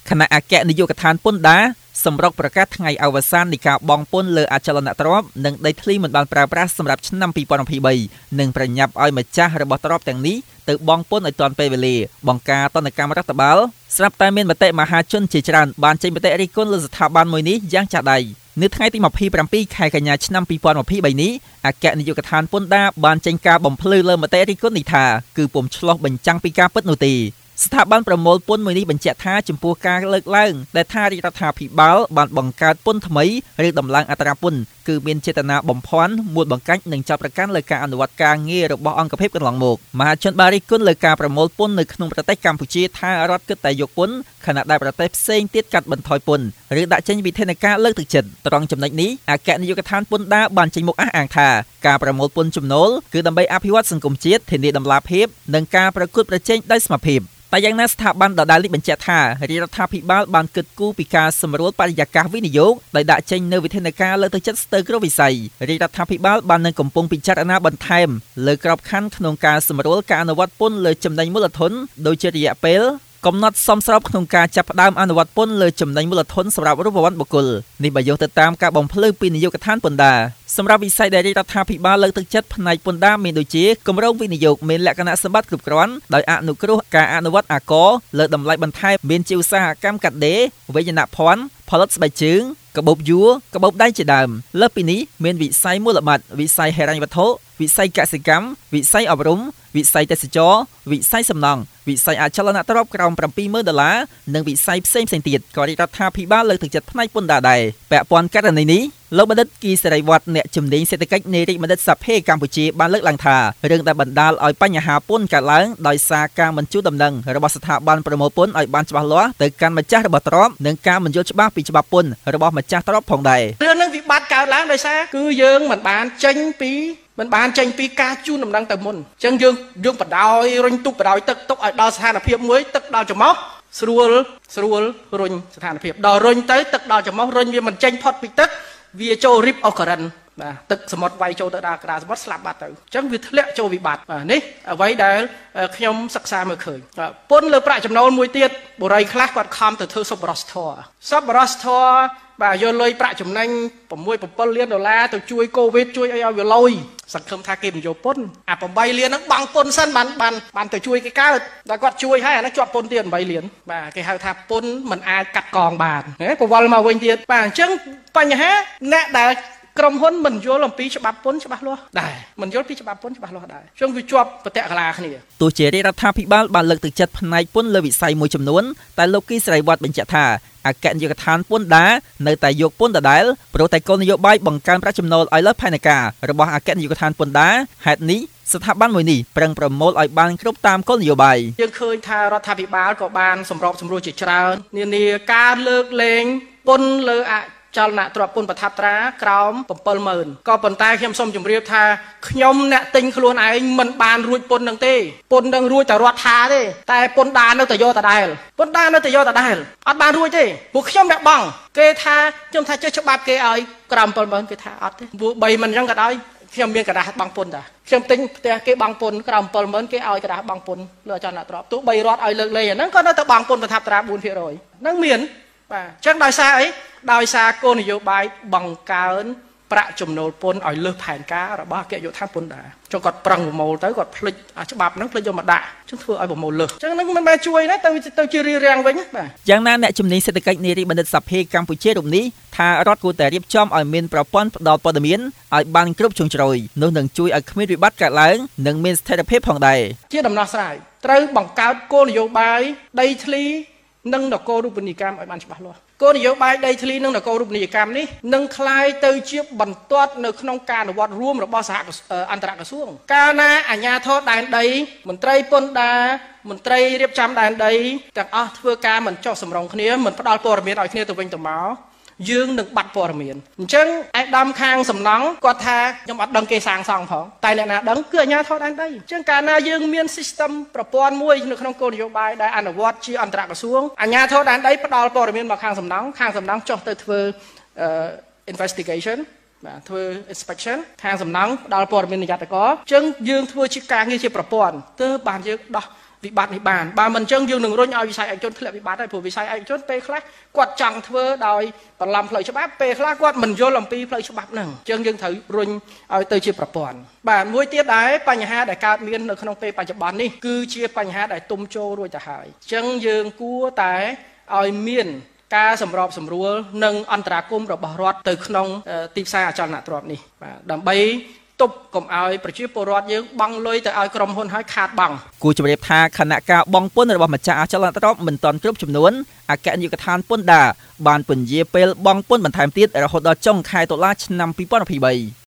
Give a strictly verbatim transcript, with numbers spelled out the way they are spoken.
ខណៈអគ្គនាយកដ្ឋានពន្ធដារសម្រុកប្រកាសថ្ងៃអវសាននៃការបង់ពន្ធលើអចលនទ្រព្យនិងដីធ្លីមិនបានប្រើប្រាស់សម្រាប់ឆ្នាំពីរពាន់ยี่สิบสามនិងប្រញាប់ឲ្យម្ចាស់របស់ទ្រព្យទាំងនេះទៅបង់ពន្ធឲ្យទាន់ពេលវេលាបង្ការទណ្ឌកម្មរដ្ឋបាលស្រាប់តែមានមតិមហាជនជាច្រើនបានចេញមតិរិះគន់លើស្ថាប័នមួយនេះយ៉ាងចាស់ដៃនៅថ្ងៃទីยี่สิบเจ็ดខែកញ្ញាឆ្នាំពីរពាន់ยี่สิบสามនេះអគ្គនាយកដ្ឋានពន្ធដារបានចេញការបំភ្លឺលើមតិរិះគន់នេះថាគឺពុំឆ្លោះបញ្ចាំងពីការពិតនោះទេស្ថាប័នប្រមូលពន្ធមួយនេះបញ្ជាក់ថាចំពោះការលើកឡើងដែលថារាជរដ្ឋាភិបាលបានបង្កើតពន្ធថ្មីឬដំឡើងអត្រាពន្ធគឺមានចេតនាបំភាន់មួលបង្កាច់និងចាប់ប្រកាន់លើការអនុវត្តការងាររបស់អង្គភាពកន្លងមកមហាជនបានរិះគន់លើការប្រមូលពន្ធនៅក្នុងប្រទេសកម្ពុជាថារដ្ឋគិតតែយកពន្ធខណៈដែលប្រទេសផ្សេងទៀតកាត់បន្ថយពន្ធឬដាក់ចេញវិធានការលើកទឹកចិត្តត្រង់ចំណុចនេះអគ្គនាយកដ្ឋានពន្ធដារបានចេញមុខអះអាងថាការប្រមូលពន្ធចំណូលគឺដើម្បីអភិវឌ្ឍសង្គមជាតិធានាតម្លាភាពនិងការប្រកួតប្រជែងដោយសមភាពតែយ៉ាងណាស្ថាប័នដដែលនេះបញ្ជាក់ថារាជរដ្ឋាភិបាលបានគិតគូរពីការសម្រួលបរិយាកាសវិនិយោគដោយដាក់ចេញនូវវិធានការលើកទឹកចិត្តស្ទើរគ្រប់វិស័យរាជរដ្ឋាភិបាលបាននឹងកំពុងពិចារណាបន្ថែមលើក្របខ័ណ្ឌក្នុងការសម្រួលការអនុវត្តពន្ធលើចំណេញមូលធនដោយជារយៈពេលកំណត់សមស្របក្នុងការចាប់ផ្ដើមអនុវត្តពន្ធលើចំណេញមូលធនសម្រាប់រូបវន្តបុគ្គលនេះបើយកទៅតាមការបំភ្លឺពីនាយកដ្ឋានពន្ធដារសម្រាប់វិស័យដែលរាជរដ្ឋាភិបាលលើកទឹកចិត្តផ្នែកពន្ធដារមានដូចជាគម្រោងវិនិយោគមានលក្ខណៈសម្បត្តិគ្រប់គ្រាន់ដោយអនុគ្រោះការអនុវត្តអាករលើតម្លៃបន្ថែមមានជាឧស្សាហកម្មកាត់ដេរវេយ្យានភ័ណ្ឌផលិតស្បែកជើងកាបូបយួរកាបូបដៃជាដើមលើសពីនេះមានវិស័យមូលបត្រវិស័យហិរញ្ញវត្ថុវិស័យកសិកម្មវិស័យអប់រំវិស័យទេសចរវិស័យសំណង់វិស័យអចលនទ្រព្យក្រោមប្រាំពីរម៉ឺនដុល្លារនិងវិស័យផ្សេងផ្សេងទៀតក៏រាជរដ្ឋាភិបាលលើកទឹកចិត្តផ្នែកពន្ធដារដែរពាក់ព័ន្ធករណីនេះលោកបណ្ឌិតគីសេរីវត្តអ្នកជំនាញសេដ្ឋកិច្ចនៃរាជបណ្ឌិតសភាកម្ពុជាបានលើកឡើងថារឿងដែលបណ្ដាលឲ្យបញ្ហាពន្ធកើតឡើងដោយសារការមិនជួលដំណឹងរបស់ស្ថាប័នប្រមូលពន្ធឲ្យបានច្បាស់លាស់ទៅកាន់ម្ចាស់របស់ទ្រព្យនិងការមិនយល់ច្បាស់ពីច្បាប់ពន្ធរបស់ម្ចាស់ទ្រព្យផងដែររឿងនឹងវិបត្តិកើតឡើងដោយសារគឺយើងមិនបានចេញពីមិនបានចេញពីការជូនដំណឹងទៅមុនអញ្ចឹងយើងយើងបដ ாய் រុញទុកបដ ாய் ទឹកទុកឲ្យដល់ស្ថានភាពមួយទឹកដល់ច្រមុះស្រួលស្រួលរុញស្ថានភាពដល់រុញទៅទឹកដល់ច្រមុះរុញវាមិនចេញផុតពីទឹកវាចូល rip of current បាទទឹកសមុទ្រវាយចូលទៅដល់ក្តារសមុទ្រស្លាប់បាត់ទៅអញ្ចឹងវាធ្លាក់ចូលវិបត្តិបាទនេះអ្វីដែលខ្ញុំសិក្សាមើលឃើញពន្ធលើប្រាក់ចំណូលមួយទៀតបុរីខ្លះគាត់ខំទៅធ្វើសប្បុរសធម៌សប្បុរសធម៌បាទយកលុយប្រាក់ចំណេញប្រាំមួយប្រាំពីរលានដុល្លារទៅជួយកូវីដជួយអីឲ្យវាលុយសង្ឃឹមថាគេមិនយកពន្ធអាប្រាំបីលានហ្នឹងបង់ពន្ធសិនបានបានបានទៅជួយគេកើតដល់គាត់ជួយហើយអាហ្នឹងជាប់ពន្ធទៀតប្រាំបីលានបាទគេហៅថាពន្ធមិនអាចកាត់កងបានហ៎ប្រវល់មកវិញទៀតបាទអញ្ចឹងបញ្ហាអ្នកដែលក្រុមហ៊ុនមិនយល់អំពីច្បាប់ពន្ធច្បាស់លាស់ដែរមិនយល់ពីច្បាប់ពន្ធច្បាស់លាស់ដែរអញ្ចឹងវាជាប់ប្រតិកលាគ្នាទោះជារដ្ឋាភិបាលបានលើកទឹកចិត្តផ្នែកពន្ធលើវិស័យមួយចំនួនតែលោកគីស្រីវត្តបញ្ជាក់ថាអគ្គនាយកដ្ឋានពន្ធដារនៅតែយកពន្ធដដែលព្រោះតែគោលនយោបាយបង្កើនប្រាក់ចំណូលឲ្យលើសផែនការរបស់អគ្គនាយកដ្ឋានពន្ធដារហេតុនេះស្ថាប័នមួយនេះប្រឹងប្រមូលឲ្យបានគ្រប់តាមគោលនយោបាយយើងឃើញថារដ្ឋាភិបាលក៏បានសម្របសម្រួលជាច្រើននានាការលើកលែងពន្ធលើអចលនទ្រព្យពន្ធប្រថាប់ត្រាក្រោមbảyម៉ឺនក៏ប៉ុន្តែខ្ញុំសូមជម្រាបថាខ្ញុំអ្នកទិញខ្លួនឯងមិនបានរួចពន្ធនឹងទេពន្ធនឹងរួចតែរដ្ឋាទេតែពន្ធដារនៅតែយកដដែលពន្ធដារនៅតែយកដដែលអត់បានរួចទេពួកខ្ញុំអ្នកបងគេថាខ្ញុំថាចេះច្បាប់គេឲ្យក្រោមbảyម៉ឺនគេថាអត់ទេពួកបីមិនអញ្ចឹងក៏ដោយខ្ញុំមានกระดาษបង់ពន្ធតាខ្ញុំទិញផ្ទះគេបង់ពន្ធក្រោមbảyម៉ឺនគេឲ្យកระดาษបង់ពន្ធលើអចលនទ្រព្យទោះបីរដ្ឋឲ្យលើកលែងអាហ្នឹងក៏នៅតែបង់ពន្ធប្រថាប់ត្រាbốnភាគរយហ្នឹងមានបាទអញ្ចឹងដោយសារអីដោយសារគោលនយោបាយបង្កើនប្រាក់ចំណូលពន្ធឲ្យលើសផែនការរបស់អគ្គនាយកដ្ឋានពន្ធដារចុះគាត់ប្រឹងប្រមូលទៅគាត់ភ្លេចច្បាប់ហ្នឹងភ្លេចយកមកដាក់អញ្ចឹងធ្វើឲ្យប្រមូលលើសអញ្ចឹងហ្នឹងមិនបានជួយណាទៅទៅជារៀងរាំងវិញបាទយ៉ាងណាអ្នកជំនាញសេដ្ឋកិច្ចនៃរាជបណ្ឌិតសភាកម្ពុជារូបនេះថារដ្ឋគួរតែរៀបចំឲ្យមានប្រព័ន្ធផ្ដល់ព័ត៌មានឲ្យបានគ្រប់ជ្រុងជ្រោយនោះនឹងជួយឲ្យគ្មានវិបត្តិកើតឡើងនិងមានស្ថិរភាពផងដែរជាដំណោះស្រាយត្រូវបង្កើតគោលនយោបាយដីធ្លីនិងនគររូបនីយកម្មឲ្យបានច្បាស់លាស់គោលនយោបាយដីធ្លីនិងនគររូបនីយកម្មនេះនឹងคล้ายទៅជាបន្ទាត់នៅក្នុងការអនុវត្តរួមរបស់សហអន្តរក្រសួងកាលណាអាជ្ញាធរដែនដីមន្ត្រីពន្ធដារមន្ត្រីរៀបចំដែនដីទាំងអស់ធ្វើការមិនចុះសម្រុងគ្នាមិនផ្ដល់ព័ត៌មានឲ្យគ្នាទៅវិញទៅមកយើងនឹងបាត់ព័ត៌មានអញ្ចឹងឯកឧត្តមខាងសំណង់គាត់ថាខ្ញុំអត់ដឹងគេសាងសង់ផងតែអ្នកណាដឹងគឺអាជ្ញាធរដែនដីអញ្ចឹងកាលណាយើងមាន system ប្រព័ន្ធមួយនៅក្នុងគោលនយោបាយដែលអនុវត្តជាអន្តរក្រសួងអាជ្ញាធរដែនដីផ្ដល់ព័ត៌មានមកខាងសំណង់ខាងសំណង់ចុះទៅធ្វើ investigation បាទធ្វើ inspection ខាងសំណង់ផ្ដល់ព័ត៌មាននិយត្តករអញ្ចឹងយើងធ្វើជាការងារជាប្រព័ន្ធទើបបានយើងដោះវិបត្តិនេះបានបើមិនអញ្ចឹងយើងនឹងរុញឲ្យវិស័យឯកជនធ្លាក់វិបត្តិហើយព្រោះវិស័យឯកជនពេលខ្លះគាត់ចង់ធ្វើដោយបន្លំផ្លូវច្បាប់ពេលខ្លះគាត់មិនយល់អំពីផ្លូវច្បាប់ហ្នឹងអញ្ចឹងយើងត្រូវរុញឲ្យទៅជាប្រព័ន្ធបាទមួយទៀតដែរបញ្ហាដែលកើតមាននៅក្នុងពេលបច្ចុប្បន្ននេះគឺជាបញ្ហាដែលទុំចូលរួចទៅហើយអញ្ចឹងយើងគួរតែឲ្យមានការសម្របសម្រួលនិងអន្តរាគមន៍របស់រដ្ឋទៅក្នុងទីផ្សារអចលនទ្រព្យនេះបាទដើម្បីទប់កុំឲ្យប្រជាពលរដ្ឋយើងបង់លុយទៅឲ្យក្រុមហ៊ុនហើយខាតបង់គួរជម្រាបថាខណៈការបង់ពន្ធរបស់ម្ចាស់អចលនទ្រព្យមិនទាន់គ្រប់ចំនួនអគ្គនាយកដ្ឋានពន្ធដារបានពន្យាពេលបង់ពន្ធបន្ថែមទៀតរហូតដល់ចុងខែតុលាឆ្នាំពីរពាន់ยี่สิบสาม